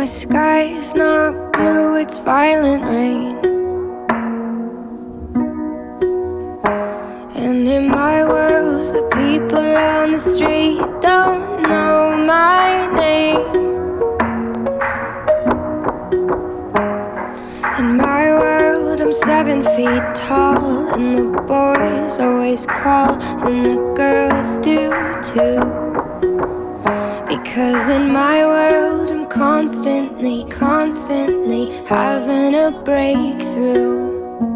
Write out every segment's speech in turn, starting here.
sky is not blue, it's violent rain. And in my world, the people on the street don't know my name. In my world, I'm 7 feet tall, and the boys always crawl, and the girls do too. Because in my world, I'm constantly having a breakthrough.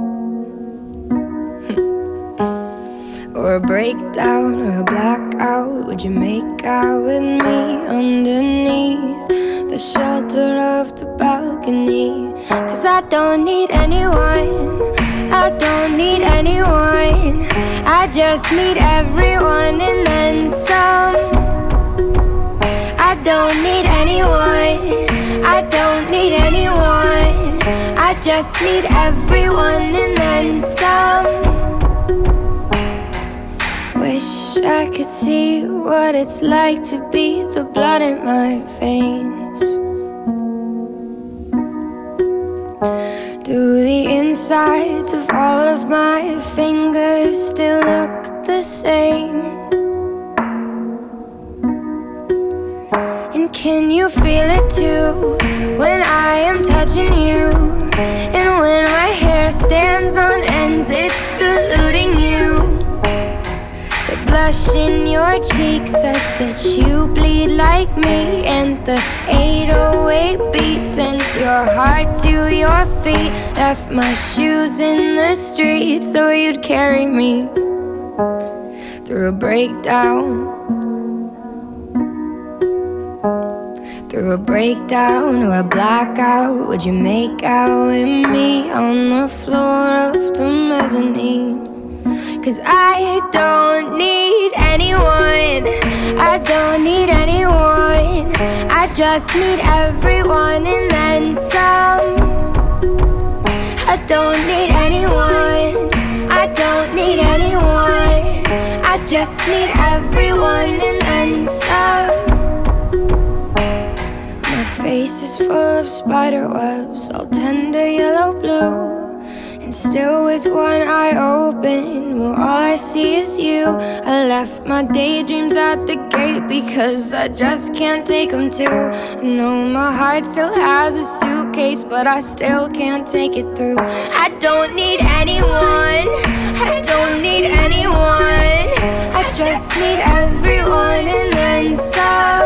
Or a breakdown or a blackout. Would you make out with me underneath the shelter of the balcony? 'Cause I don't need anyone, I don't need anyone. I just need everyone and then some. I don't need anyone, I don't need anyone. I just need everyone and then some. Wish I could see what it's like to be the blood in my veins. Do the insides of all of my fingers still look the same? And can you feel it too when I am touching you? And when my hair stands on ends, it's saluting you. The blush in your cheek says that you bleed like me, and the 808 beat sends your heart to your feet. Left my shoes in the street so you'd carry me through a breakdown. Through a breakdown or a blackout. Would you make out with me on the floor of the mezzanine? 'Cause I don't need anyone, I don't need anyone. I just need everyone and then some. I don't need anyone, I don't need anyone. I just need everyone and then some. My face is full of spider webs, all tender yellow blue. And still with one eye open, well, all I see is you. I left my daydreams at the gate because I just can't take them too. No, my heart still has a suitcase, but I still can't take it through. I don't need anyone, I don't need anyone. I just need everyone and then some.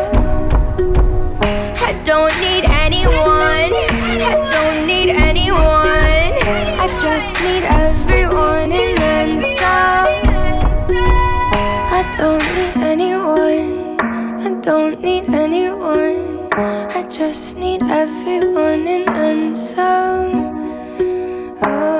I don't need anyone, I don't need anyone. I just need everyone and then some. I don't need anyone, I don't need anyone. I just need everyone and then some. Oh.